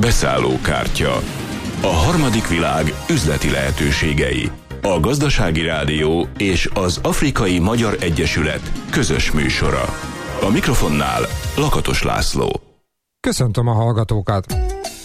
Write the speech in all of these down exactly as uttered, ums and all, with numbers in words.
Beszállókártya. A harmadik világ üzleti lehetőségei. A Gazdasági Rádió és az Afrikai Magyar Egyesület közös műsora. A mikrofonnál Lakatos László. Köszöntöm a hallgatókat!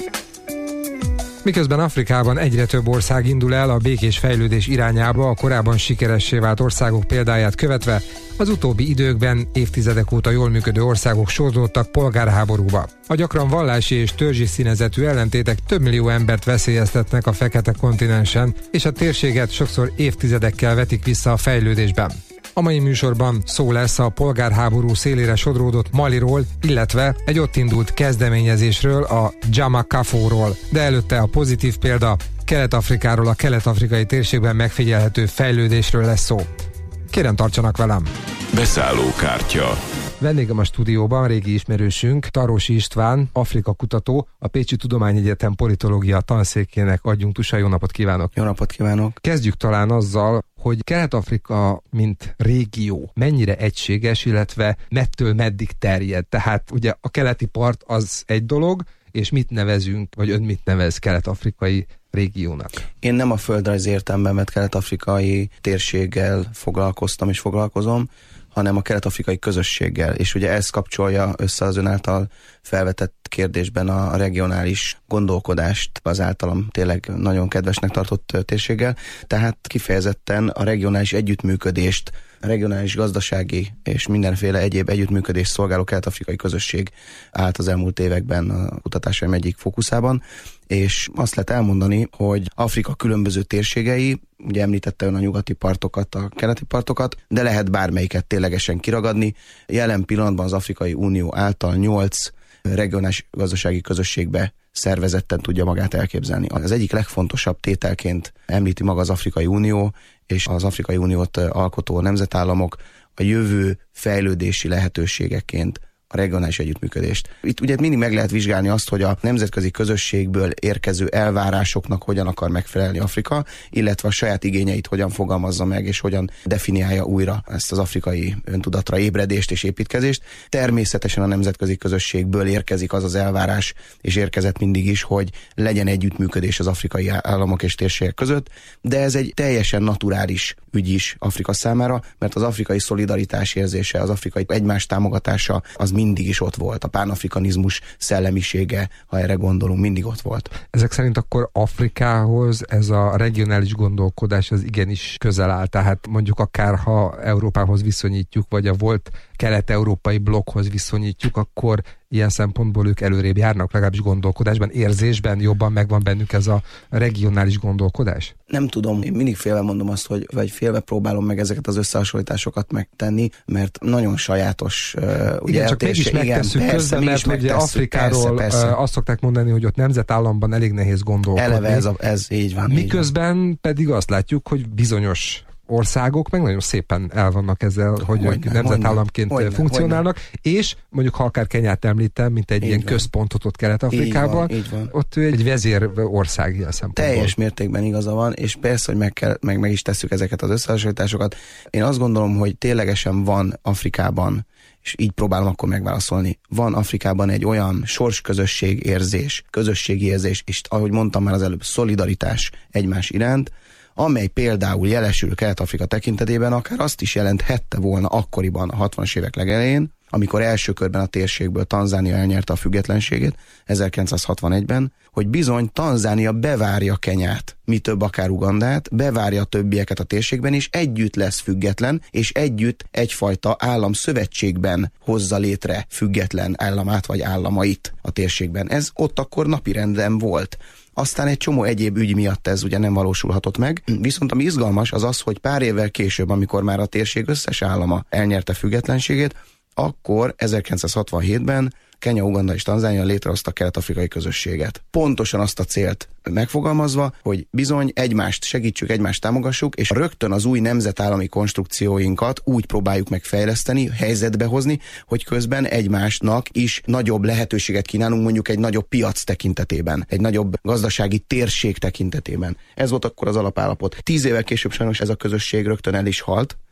Miközben Afrikában egyre több ország indul el a békés fejlődés irányába, a korábban sikeressé vált országok példáját követve, az utóbbi időkben évtizedek óta jól működő országok sodródtak polgárháborúba. A gyakran vallási és törzsi színezetű ellentétek több millió embert veszélyeztetnek a fekete kontinensen, és a térséget sokszor évtizedekkel vetik vissza a fejlődésben. A mai műsorban szó lesz a polgárháború szélére sodródott Maliról, illetve egy ott indult kezdeményezésről, a Jamakafóról, de előtte a pozitív példa, Kelet-Afrikáról, a kelet-afrikai térségben megfigyelhető fejlődésről lesz szó. Kérem, tartsanak velem! Beszállókártya. Vendégem a stúdióban régi ismerősünk, Tarosi István, Afrika kutató, a Pécsi Tudományegyetem politológia tanszékének adjunktusa. Jó napot kívánok! Jó napot kívánok! Kezdjük talán azzal, hogy Kelet-Afrika, mint régió, mennyire egységes, illetve mettől meddig terjed. Tehát ugye a keleti part az egy dolog, és mit nevezünk, vagy ön mit nevez kelet-afrikai régiónak? Én nem a földrajzi értelemben kelet-afrikai térséggel foglalkoztam és foglalkozom, hanem a kelet-afrikai közösséggel, és ugye ez kapcsolja össze az ön által felvetett kérdésben a regionális gondolkodást az általam tényleg nagyon kedvesnek tartott térséggel, tehát kifejezetten a regionális együttműködést, a regionális gazdasági és mindenféle egyéb együttműködést szolgáló kelet-afrikai közösség állt az elmúlt években a kutatásaim egyik fókuszában, és azt lehet elmondani, hogy Afrika különböző térségei, ugye említette ön a nyugati partokat, a keleti partokat, de lehet bármelyiket ténylegesen kiragadni. Jelen pillanatban az Afrikai Unió által nyolc regionális gazdasági közösségbe szervezetten tudja magát elképzelni. Az egyik legfontosabb tételként említi maga az Afrikai Unió és az Afrikai Uniót alkotó nemzetállamok a jövő fejlődési lehetőségeként a regionális együttműködést. Itt ugye mindig meg lehet vizsgálni azt, hogy a nemzetközi közösségből érkező elvárásoknak hogyan akar megfelelni Afrika, illetve a saját igényeit hogyan fogalmazza meg, és hogyan definiálja újra ezt az afrikai öntudatra ébredést és építkezést. Természetesen a nemzetközi közösségből érkezik az az elvárás, és érkezett mindig is, hogy legyen együttműködés az afrikai államok és térségek között, de ez egy teljesen naturális ügy is Afrika számára, mert az afrikai szolidaritás érzése, az afrikai egymás támogatása az mindig is ott volt. A pánafrikanizmus szellemisége, ha erre gondolunk, mindig ott volt. Ezek szerint akkor Afrikához ez a regionális gondolkodás az igenis közel áll, tehát mondjuk akár ha Európához viszonyítjuk, vagy a volt kelet-európai blokkhoz viszonyítjuk, akkor ilyen szempontból ők előrébb járnak, legalábbis gondolkodásban, érzésben jobban megvan bennük ez a regionális gondolkodás? Nem tudom, én mindig félve mondom azt, hogy vagy félve próbálom meg ezeket az összehasonlításokat megtenni, mert nagyon sajátos. Uh, ugye igen, csak mégis megtesszük közben, mert ugye Afrikáról persze, persze. azt szokták mondani, hogy ott nemzetállamban elég nehéz gondolkodni. Eleve ez, a, ez így van. Miközben így van. pedig azt látjuk, hogy bizonyos országok meg nagyon szépen el vannak ezzel, hogy hogyne, nemzetállamként hogyne, funkcionálnak, hogyne. És mondjuk ha akár Kenyát említem, mint egy így ilyen van. Központot ott Kelet-Afrikában, így van, így van. ott ő egy vezér ország ilyen szempontból. Teljes mértékben igaza van, és persze, hogy meg, kell, meg, meg is tesszük ezeket az összehasonlításokat. Én azt gondolom, hogy ténylegesen van Afrikában, és így próbálom akkor megválaszolni, van Afrikában egy olyan sorsközösség érzés, közösségi érzés, és ahogy mondtam már az előbb, szolidaritás egymás iránt, amely például jelesül Kelet-Afrika tekintetében akár azt is jelenthette volna akkoriban a hatvanas évek legelején, amikor első körben a térségből Tanzánia elnyerte a függetlenségét ezerkilencszázhatvanegyben, hogy bizony Tanzánia bevárja Kenyát, mi több akár Ugandát, bevárja a többieket a térségben, és együtt lesz független, és együtt egyfajta államszövetségben hozza létre független államát vagy államait a térségben. Ez ott akkor napirenden volt. Aztán egy csomó egyéb ügy miatt ez ugye nem valósulhatott meg. Viszont ami izgalmas az az, hogy pár évvel később, amikor már a térség összes állama elnyerte függetlenségét, akkor ezerkilencszázhatvanhétben Kenya, Uganda és Tanzánia létrehozta a kelet-afrikai közösséget. Pontosan azt a célt megfogalmazva, hogy bizony egymást segítsük, egymást támogassuk, és rögtön az új nemzetállami konstrukcióinkat úgy próbáljuk megfejleszteni, helyzetbe hozni, hogy közben egymásnak is nagyobb lehetőséget kínálunk, mondjuk egy nagyobb piac tekintetében, egy nagyobb gazdasági térség tekintetében. Ez volt akkor az alapállapot. Tíz évvel később sajnos ez a közösség rögtön el is halt,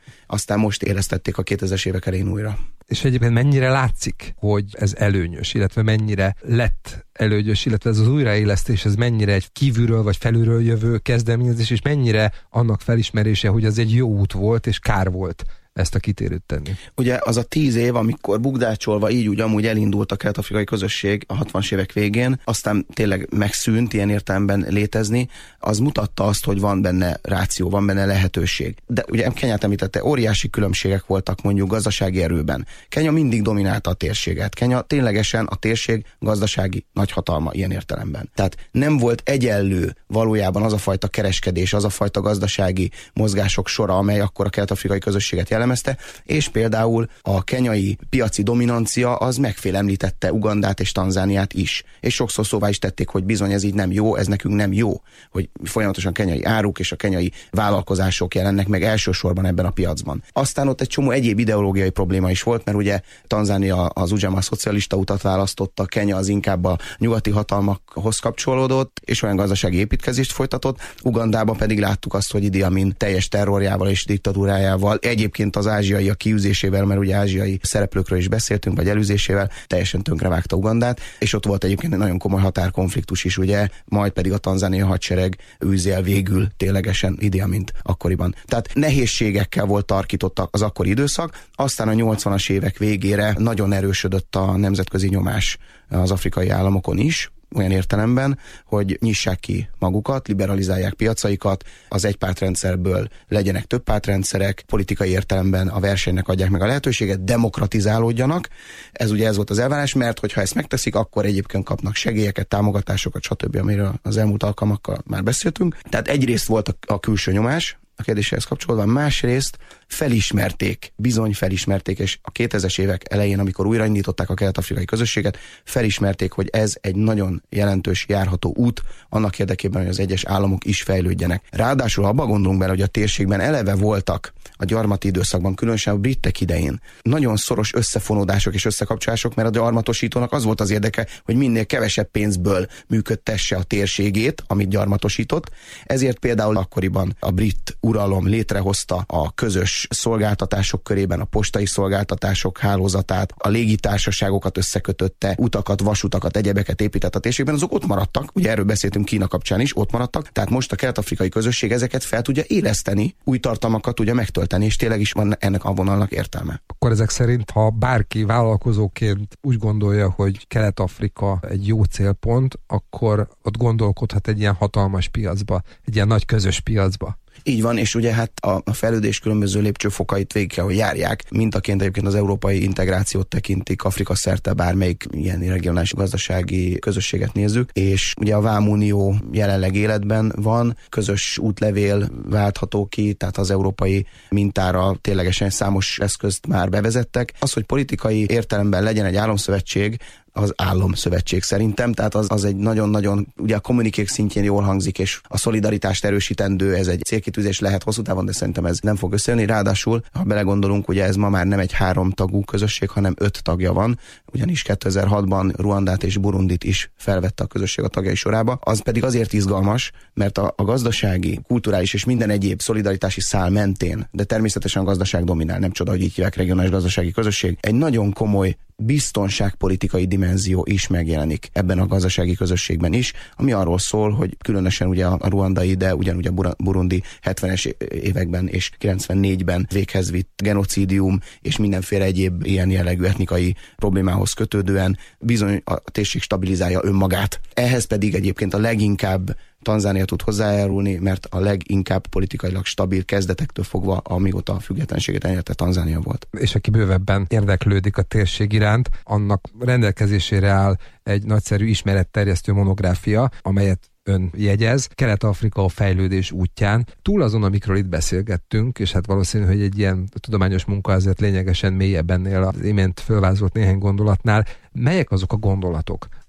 aztán most éreztették a kétezres évek elején újra. És egyébként mennyire látszik, hogy ez előnyös, illetve mennyire lett előnyös, illetve ez az újraélesztés, ez mennyire egy kívülről vagy felülről jövő kezdeményezés, és mennyire annak felismerése, hogy az egy jó út volt, és kár volt ezt a kitérőt tenni. Ugye az a tíz év, amikor bugdácsolva így úgy amúgy elindult a kelet-afrikai közösség a hatvanas évek végén, aztán tényleg megszűnt ilyen értelemben létezni, az mutatta azt, hogy van benne ráció, van benne lehetőség. De ugye Kenyát említette, óriási különbségek voltak mondjuk gazdasági erőben. Kenya mindig dominálta a térséget. Kenya ténylegesen a térség gazdasági nagyhatalma ilyen értelemben. Tehát nem volt egyenlő valójában az a fajta kereskedés, az a fajta gazdasági mozgások sora, amely akkor a kelet-afrikai közösséget jellemezte, és például a kenyai piaci dominancia az megfélemlítette Ugandát és Tanzániát is. És sokszor szóvá is tették, hogy bizony ez így nem jó, ez nekünk nem jó, hogy folyamatosan kenyai áruk és a kenyai vállalkozások jelennek meg elsősorban ebben a piacban. Aztán ott egy csomó egyéb ideológiai probléma is volt, mert ugye Tanzánia az Ujamaa szocialista utat választotta, Kenya az inkább a nyugati hatalmakhoz kapcsolódott, és olyan gazdasági építkezést folytatott. Ugandában pedig láttuk azt, hogy Idi Amin teljes terrorjával és diktatúrájával, egyébként az ázsiaiak kiűzésével, mert ugye ázsiai szereplőkről is beszéltünk, vagy elűzésével teljesen tönkrevágta Ugandát, és ott volt egyébként egy nagyon komoly határkonfliktus is, ugye, majd pedig a tanzániai hadsereg űzi el végül ténylegesen Idi Amint akkoriban. Tehát nehézségekkel volt tarkított az akkori időszak, aztán a nyolcvanas évek végére nagyon erősödött a nemzetközi nyomás az afrikai államokon is, olyan értelemben, hogy nyissák ki magukat, liberalizálják piacaikat, az egypártrendszerből legyenek több pártrendszerek, politikai értelemben a versenynek adják meg a lehetőséget, demokratizálódjanak. Ez ugye ez volt az elvárás, mert hogyha ezt megteszik, akkor egyébként kapnak segélyeket, támogatásokat, stb., amiről az elmúlt alkalmakkal már beszéltünk. Tehát egyrészt volt a, a külső nyomás, a kérdéshez kapcsolódva, másrészt felismerték, bizony felismerték, és a kétezres évek elején, amikor újraindították a kelet-afrikai közösséget, felismerték, hogy ez egy nagyon jelentős járható út annak érdekében, hogy az egyes államok is fejlődjenek. Ráadásul abba gondolunk bele, hogy a térségben eleve voltak a gyarmati időszakban, különösen a britek idején nagyon szoros összefonódások és összekapcsolások, mert a gyarmatosítónak az volt az érdeke, hogy minél kevesebb pénzből működtesse a térségét, amit gyarmatosított. Ezért például akkoriban a brit uralom létrehozta a közös szolgáltatások körében a postai szolgáltatások hálózatát, a légitársaságokat összekötötte, utakat, vasutakat, egyebeket épített a térségben, azok ott maradtak, ugye erről beszéltünk Kína kapcsán is, ott maradtak, tehát most a kelet-afrikai közösség ezeket fel tudja éleszteni, új tartalmakat tudja megtölteni, és tényleg is van ennek a vonalnak értelme. Akkor ezek szerint, ha bárki vállalkozóként úgy gondolja, hogy Kelet-Afrika egy jó célpont, akkor ott gondolkodhat egy ilyen hatalmas piacba, egy ilyen nagy közös piacba. Így van, és ugye hát a, a fejlődés különböző lépcsőfokait végig kell, hogy járják. Mintaként egyébként az európai integrációt tekintik Afrika szerte bármelyik ilyen regionális gazdasági közösséget nézzük, és ugye a Vámunió jelenleg életben van, közös útlevél váltható ki, tehát az európai mintára ténylegesen számos eszközt már bevezettek. Az, hogy politikai értelemben legyen egy államszövetség, az államszövetség szerintem, tehát az, az egy nagyon-nagyon, ugye a kommunikék szintjén jól hangzik, és a szolidaritást erősítendő, ez egy célkitűzés lehet hosszú távon, de szerintem ez nem fog összejönni. Ráadásul, ha belegondolunk, ugye ez ma már nem egy három tagú közösség, hanem öt tagja van, ugyanis kétezer-hatban Ruandát és Burundit is felvette a közösség a tagjai sorába. Az pedig azért izgalmas, mert a, a gazdasági, kulturális és minden egyéb szolidaritási szál mentén, de természetesen a gazdaság dominál, nem csoda, hogy így hívják regionális gazdasági közösség, egy nagyon komoly biztonságpolitikai dimenzió is megjelenik ebben a gazdasági közösségben is, ami arról szól, hogy különösen ugye a ruandai, de ugyanúgy a burundi hetvenes években és kilencvennégyben véghez vitt genocidium és mindenféle egyéb ilyen jellegű etnikai problémához kötődően bizony a térség stabilizálja önmagát. Ehhez pedig egyébként a leginkább Tanzánia tud hozzájárulni, mert a leginkább politikailag stabil kezdetektől fogva, amióta a függetlenséget elnyerte, Tanzánia volt. És aki bővebben érdeklődik a térség iránt, annak rendelkezésére áll egy nagyszerű ismeretterjesztő monográfia, amelyet ön jegyez, Kelet-Afrika a fejlődés útján. Túl azon, amikről itt beszélgettünk, és hát valószínű, hogy egy ilyen tudományos munka azért lényegesen mélyebb ennél az imént fölvázolt néhány gondolatnál, melyek azok a gondolatok,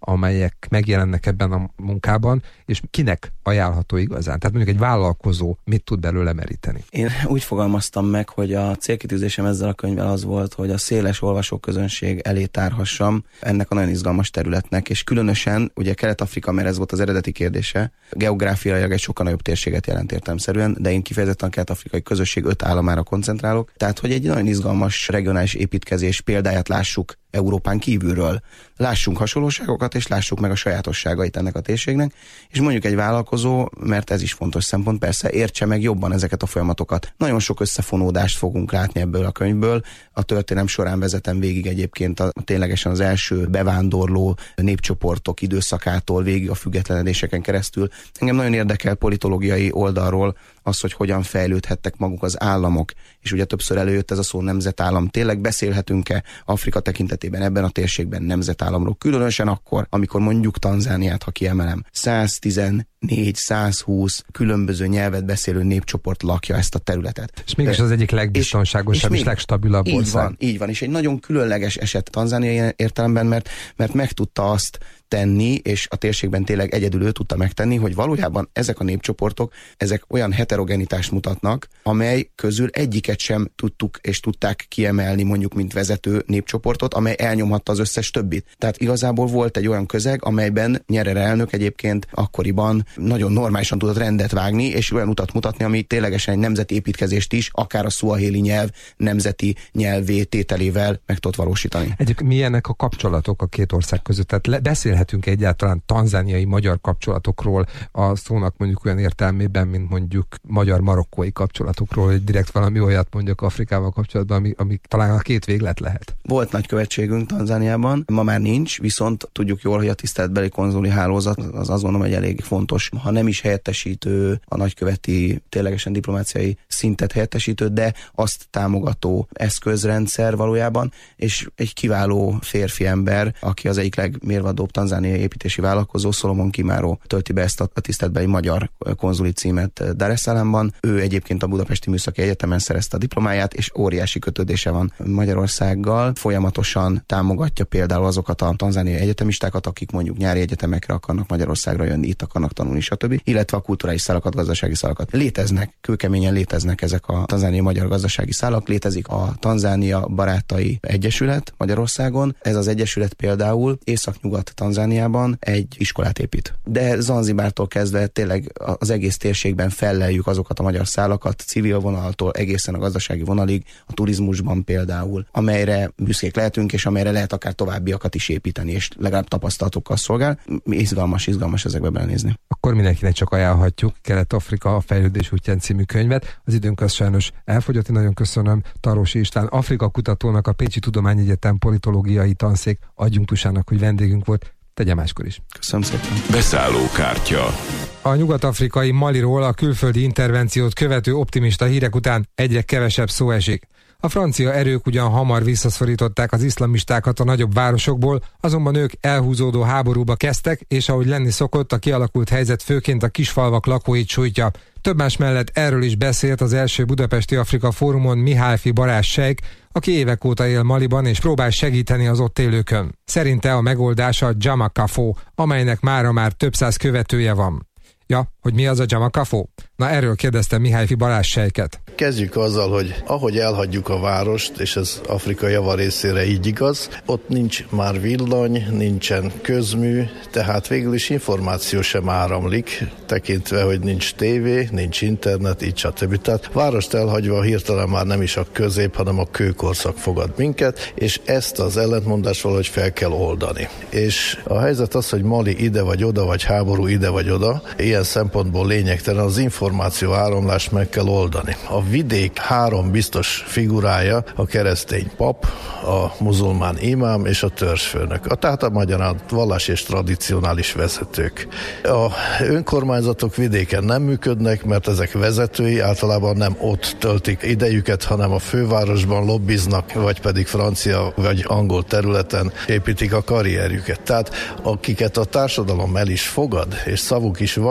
amelyek megjelennek ebben a munkában, és kinek ajánlható igazán? Tehát mondjuk egy vállalkozó mit tud belőle meríteni? Én úgy fogalmaztam meg, hogy a célkitűzésem ezzel a könyvvel az volt, hogy a széles olvasóközönség elé tárhassam ennek a nagyon izgalmas területnek, és különösen ugye Kelet-Afrika, mert ez volt az eredeti kérdése, geográfiailag egy sokkal nagyobb térséget jelent értelemszerűen, de én kifejezetten a kelet-afrikai közösség öt államára koncentrálok, tehát hogy egy nagyon izgalmas regionális építkezés példáját lássuk Európán kívülről. Lássunk hasonlóságokat, és lássuk meg a sajátosságait ennek a térségnek, és mondjuk egy vállalkozó, mert ez is fontos szempont, persze értse meg jobban ezeket a folyamatokat. Nagyon sok összefonódást fogunk látni ebből a könyvből. A történelem során vezetem végig egyébként a, a ténylegesen az első bevándorló népcsoportok időszakától végig a függetlenedéseken keresztül. Engem nagyon érdekel politológiai oldalról az, hogy hogyan fejlődhettek maguk az államok, és ugye többször előjött ez a szó nemzetállam. Tényleg beszélhetünk-e Afrika tekintetében ebben a térségben nemzetállamról? Különösen akkor, amikor mondjuk Tanzániát, ha kiemelem, száztizennégy százhúsz különböző nyelvet beszélő népcsoport lakja ezt a területet. És mégis az egyik legbiztonságosabb és, és, és legstabilabb így ország. Van, így van, és egy nagyon különleges eset Tanzánia értelemben, mert, mert meg tudta azt tenni, és a térségben tényleg egyedül ő tudta megtenni, hogy valójában ezek a népcsoportok, ezek olyan heterogenitást mutatnak, amely közül egyiket sem tudtuk és tudták kiemelni mondjuk, mint vezető népcsoportot, amely elnyomhatta az összes többit. Tehát igazából volt egy olyan közeg, amelyben Nyerere elnök egyébként akkoriban nagyon normálisan tudott rendet vágni, és olyan utat mutatni, ami ténylegesen egy nemzeti építkezést is, akár a szuahéli nyelv nemzeti nyelvé tételével meg tudott valósítani. Egyébként milyenek a kapcsolatok a két ország között? Tehát le, beszélhetünk egyáltalán tanzániai magyar kapcsolatokról, a szónak mondjuk olyan értelmében, mint mondjuk magyar-marokkói kapcsolatokról, hogy direkt valami olyat mondjuk Afrikával kapcsolatban, ami, ami talán a két véglet lehet. Volt nagykövetségünk Tanzániában, ma már nincs, viszont tudjuk jól, hogy a tiszteletbeli konzuli hálózat az azt gondolom, hogy elég fontos. Ha nem is helyettesítő, a nagyköveti ténylegesen diplomáciai szintet helyettesítő, de azt támogató eszközrendszer valójában, és egy kiváló férfi ember, aki az egyik legmérvadóbb tanzániai építési vállalkozó, Solomon Kimáró tölti be ezt a tiszteletbeli magyar konzuli címet Dar es Salaamban. Ő egyébként a Budapesti Műszaki Egyetemen szerezte a diplomáját, és óriási kötődése van Magyarországgal. Folyamatosan támogatja például azokat a tanzániai egyetemistákat, akik mondjuk nyári egyetemekre akarnak Magyarországra jönni, itt akarnak tanulni, stb. Illetve a kulturális szálakat, gazdasági szálakat. Léteznek, kőkeményen léteznek ezek a tanzániai magyar gazdasági szálak, létezik a Tanzánia Barátai Egyesület Magyarországon. Ez az egyesület például északnyugat Tanzániában egy iskolát épít. De Zanzibártól kezdve tényleg az egész térségben felleljük azokat a magyar szálakat, civil vonaltól egészen a gazdasági vonalig, a turizmusban például, amelyre büszkék lehetünk, és amelyre lehet akár továbbiakat is építeni, és legalább tapasztalatokkal szolgál. Izgalmas, izgalmas ezekbe belenézni. Akkor mindenkinek csak ajánlhatjuk Kelet-Afrika a fejlődés útján című könyvet. Az időnk az sajnos elfogyott, én nagyon köszönöm Tarósi István, Afrika kutatónak, a Pécsi Tudományegyetem politológiai tanszék adjunktusának, hogy vendégünk volt. Tegye máskor is. Köszönöm szépen. Beszállókártya. A nyugat-afrikai Maliról a külföldi intervenciót követő optimista hírek után egyre kevesebb szó esik. A francia erők ugyan hamar visszaszorították az iszlamistákat a nagyobb városokból, azonban ők elhúzódó háborúba kezdtek, és ahogy lenni szokott, a kialakult helyzet főként a kisfalvak lakóit sújtja. Több más mellett erről is beszélt az első budapesti Afrika fórumon Mihályfi Balázs sejk, aki évek óta él Maliban és próbál segíteni az ott élőkön. Szerinte a megoldás a Jamakafo, amelynek mára már több száz követője van. Ja, hogy mi az a Jamakafo? Na, erről kérdeztem Mihályfi Balázs sejket. Kezdjük azzal, hogy ahogy elhagyjuk a várost, és ez Afrika java részére így igaz, ott nincs már villany, nincsen közmű, tehát végül is információ sem áramlik, tekintve, hogy nincs tévé, nincs internet, így stb. Tehát várost elhagyva hirtelen már nem is a közép, hanem a kőkorszak fogad minket, és ezt az ellentmondást valahogy fel kell oldani. És a helyzet az, hogy Mali ide vagy oda, vagy háború ide vagy oda, ilyen szempontból lényegtelen, az információ áramlást meg kell oldani. A vidék három biztos figurája, a keresztény pap, a muzulmán imám és a törzsfőnök. A, tehát a magyar vallási és tradicionális vezetők. A önkormányzatok vidéken nem működnek, mert ezek vezetői általában nem ott töltik idejüket, hanem a fővárosban lobbiznak, vagy pedig francia vagy angol területen építik a karrierjüket. Tehát akiket a társadalom el is fogad, és szavuk is van a társadalom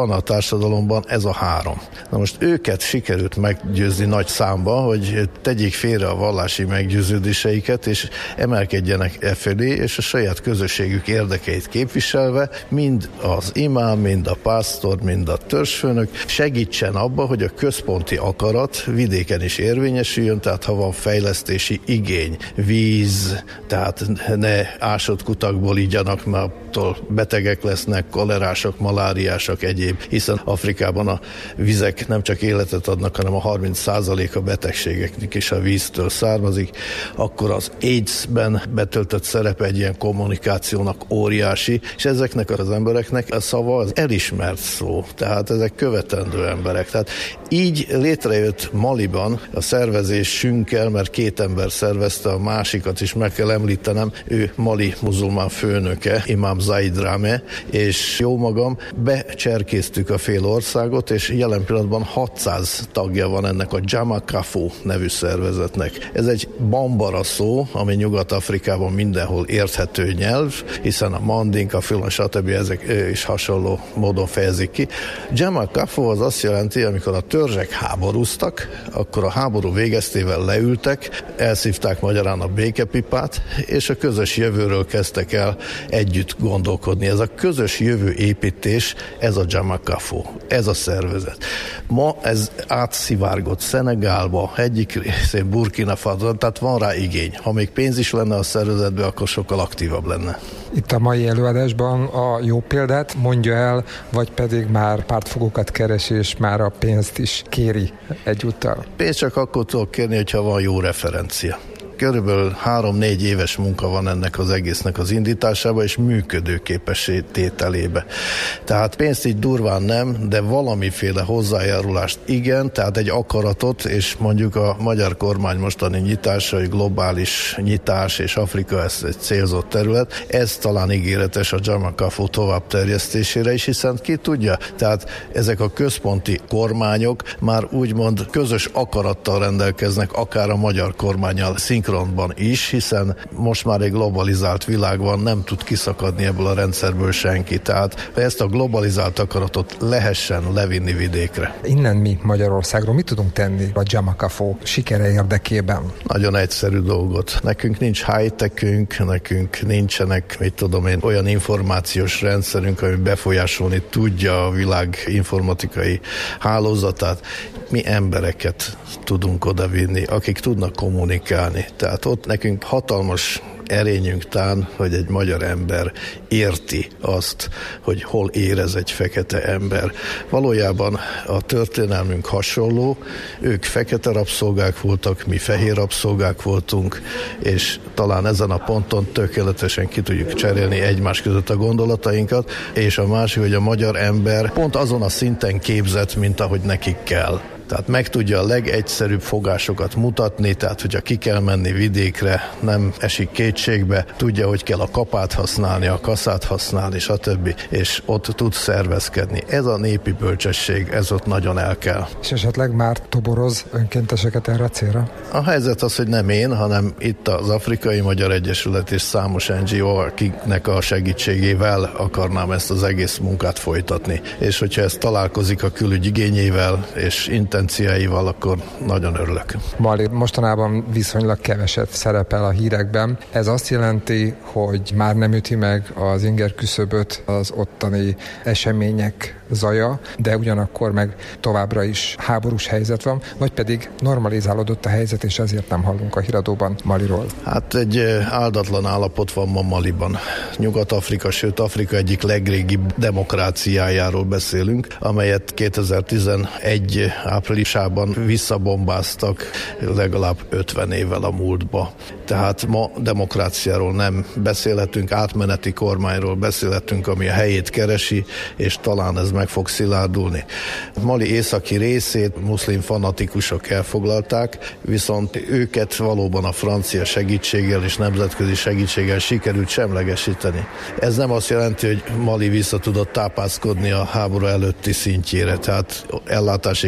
társadalomban ez a három. Na most őket sikerült meggyőzni nagy számba, hogy tegyék félre a vallási meggyőződéseiket, és emelkedjenek e felé, és a saját közösségük érdekeit képviselve, mind az imám, mind a pásztor, mind a törzsfőnök segítsen abba, hogy a központi akarat vidéken is érvényesüljön, tehát ha van fejlesztési igény, víz, tehát ne ásott kutakból igyanak, mert attól betegek lesznek, kolerások, maláriások, egyéb, hiszen Afrikában a vizek nem csak életet adnak, hanem a harminc százaléka betegségeknek is a víztől származik, akkor az AIDS-ben betöltött szerepe egy ilyen kommunikációnak óriási, és ezeknek az embereknek a szava az elismert szó, tehát ezek követendő emberek. Tehát így létrejött Maliban a szervezésünkkel, mert két ember szervezte, a másikat is meg kell említenem, ő Mali muzulmán főnöke, Imám Zaid Rame, és jó magam, becserkéztük a fél országot, és jelen pillanatban hatszáz tagja van ennek a Jamakafo nevű szervezetnek. Ez egy bambara szó, ami Nyugat-Afrikában mindenhol érthető nyelv, hiszen a mandink, a fülön, stb. Ezek is hasonló módon fejezik ki. Jamakafo az azt jelenti, amikor a törzsek háborúztak, akkor a háború végeztével leültek, elszívták magyarán a békepipát, és a közös jövőről kezdtek el együtt gondolkodni. Ez a közös jövő építés, ez a Jamakafo, ez a szervezet. Ma ez átszivárgott Szenegálba, egyik részén Burkina Faso, tehát van rá igény. Ha még pénz is lenne a szervezetben, akkor sokkal aktívabb lenne. Itt a mai előadásban a jó példát mondja el, vagy pedig már pártfogókat keres, és már a pénzt is kéri egyúttal? Pénzt csak akkor tudok kérni, hogyha van jó referencia. Körülbelül három-négy éves munka van ennek az egésznek az indításába és működőképessé tételébe. Tehát pénzt így durván nem, de valamiféle hozzájárulást igen, tehát egy akaratot, és mondjuk a magyar kormány mostani nyitása, hogy globális nyitás, és Afrika ez egy célzott terület, ez talán ígéretes a Jamakafo tovább terjesztésére is, hiszen ki tudja, tehát ezek a központi kormányok már úgymond közös akarattal rendelkeznek, akár a magyar kormánnyal szinkronban is, hiszen most már egy globalizált világ van, nem tud kiszakadni ebből a rendszerből senki. Tehát ezt a globalizált akaratot lehessen levinni vidékre. Innen mi Magyarországról mit tudunk tenni a Jamakafo sikere érdekében? Nagyon egyszerű dolgot. Nekünk nincs high-techünk, nekünk nincsenek, mit tudom én, olyan információs rendszerünk, ami befolyásolni tudja a világ informatikai hálózatát. Mi embereket tudunk odavinni, akik tudnak kommunikálni. Tehát ott nekünk hatalmas erényünk tán, hogy egy magyar ember érti azt, hogy hol érez egy fekete ember. Valójában a történelmünk hasonló, ők fekete rabszolgák voltak, mi fehér rabszolgák voltunk, és talán ezen a ponton tökéletesen ki tudjuk cserélni egymás között a gondolatainkat, és a másik, hogy a magyar ember pont azon a szinten képzett, mint ahogy nekik kell. Tehát meg tudja a legegyszerűbb fogásokat mutatni, tehát hogyha ki kell menni vidékre, nem esik kétségbe, tudja, hogy kell a kapát használni, a kaszát használni, stb. És ott tud szervezkedni. Ez a népi bölcsesség, ez ott nagyon el kell. És esetleg már toboroz önkénteseket erre a célra? A helyzet az, hogy nem én, hanem itt az Afrikai Magyar Egyesület és számos en gé o, akiknek a segítségével akarnám ezt az egész munkát folytatni. És hogyha ez találkozik a külügy igényével és intenciáival, akkor nagyon örülök. Mali mostanában viszonylag keveset szerepel a hírekben. Ez azt jelenti, hogy már nem üti meg az inger küszöböt az ottani események zaja, de ugyanakkor meg továbbra is háborús helyzet van, vagy pedig normalizálódott a helyzet, és ezért nem hallunk a híradóban Maliról. Hát egy áldatlan állapot van ma Maliban. Nyugat-Afrika, sőt Afrika egyik legrégibb demokráciájáról beszélünk, amelyet kétezer-tizenegy áprilisában visszabombáztak legalább ötven évvel a múltba. Tehát ma demokráciáról nem beszélhetünk, átmeneti kormányról beszélhetünk, ami a helyét keresi, és talán ez meg fog szilárdulni. Mali északi részét muszlim fanatikusok elfoglalták, viszont őket valóban a francia segítséggel és nemzetközi segítséggel sikerült semlegesíteni. Ez nem azt jelenti, hogy Mali vissza tudott tápászkodni a háború előtti szintjére, tehát ellátási gondok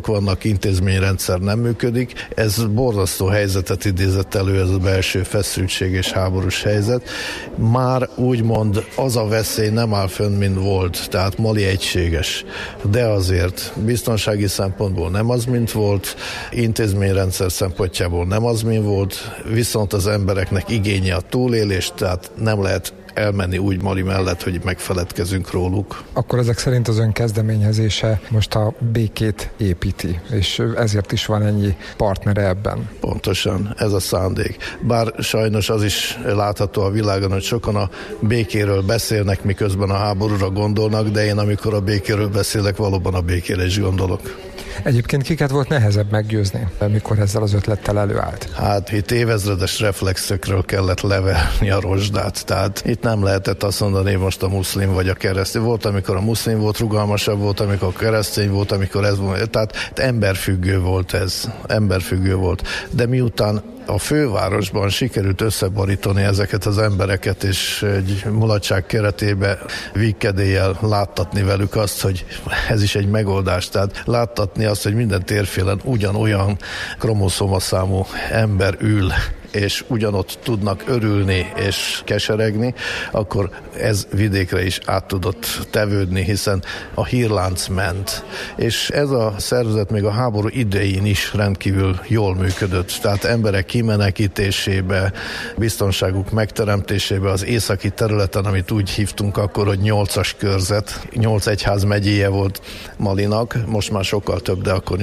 vannak, intézményrendszer nem működik. Ez borzasztó helyzetet idézett elő, ez a belső feszültség és háborús helyzet. Már úgymond az a veszély nem áll fönn, mint volt, tehát Mali egységes. De azért biztonsági szempontból nem az, mint volt, intézményrendszer szempontjából nem az, mint volt, viszont az embereknek igénye a túlélést, tehát nem lehet elmenni úgy Mali mellett, hogy megfeledkezünk róluk. Akkor ezek szerint az ön kezdeményezése most a békét építi, és ezért is van ennyi partnere ebben. Pontosan, ez a szándék. Bár sajnos az is látható a világon, hogy sokan a békéről beszélnek, miközben a háborúra gondolnak, de én amikor a békéről beszélek, valóban a békére is gondolok. Egyébként kiket volt nehezebb meggyőzni, amikor ezzel az ötlettel előállt? Hát itt évezredes reflexekről kellett leverni a rozsdát, tehát itt nem lehetett azt mondani, hogy most a muszlim vagy a keresztény. Volt, amikor a muszlim volt rugalmasabb, volt, amikor a keresztény volt, amikor ez volt. Tehát emberfüggő volt ez, emberfüggő volt. De miután a fővárosban sikerült összeborítani ezeket az embereket, és egy mulatság keretébe vígkedéllyel láttatni velük azt, hogy ez is egy megoldás. Tehát láttatni azt, hogy minden térfélen ugyanolyan kromoszómaszámú ember ül, és ugyanott tudnak örülni és keseregni, akkor ez vidékre is át tudott tevődni, hiszen a hírlánc ment. És ez a szervezet még a háború idején is rendkívül jól működött. Tehát emberek kimenekítésébe, biztonságuk megteremtésébe, az északi területen, amit úgy hívtunk akkor, hogy nyolcas körzet, nyolc egyház megyéje volt Malinak, most már sokkal több, de akkor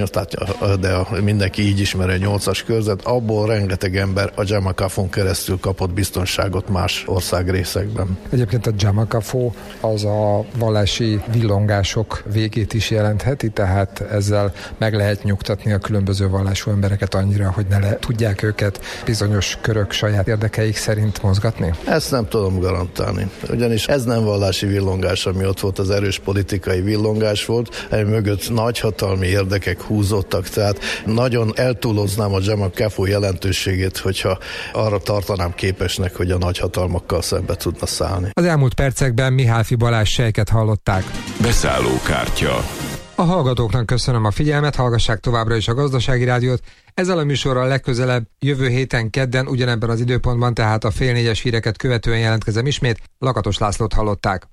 de mindenki így ismeri a nyolcas körzet, abból rengeteg ember a Jamakafon keresztül kapott biztonságot más országrészekben. Egyébként a Jamakafo az a vallási villongások végét is jelentheti, tehát ezzel meg lehet nyugtatni a különböző vallású embereket annyira, hogy ne le, tudják őket bizonyos körök saját érdekeik szerint mozgatni? Ezt nem tudom garantálni. Ugyanis ez nem vallási villongás, ami ott volt, az erős politikai villongás volt, ami mögött nagyhatalmi érdekek húzottak, tehát nagyon eltúloznám a Jamakafo jelentőségét, hogyha arra tartanám képesnek, hogy a nagyhatalmakkal szembe tudna szállni. Az elmúlt percekben Mihályfi Balázs sejket hallották. Beszállókártya. A hallgatóknak köszönöm a figyelmet, hallgassák továbbra is a Gazdasági Rádiót. Ezzel a műsorral legközelebb jövő héten kedden ugyanebben az időpontban, tehát a fél négyes híreket követően jelentkezem ismét. Lakatos Lászlót hallották.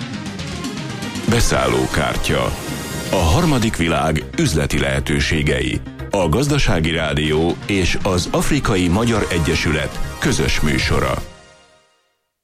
Beszállókártya. A harmadik világ üzleti lehetőségei. A Gazdasági Rádió és az Afrikai Magyar Egyesület közös műsora.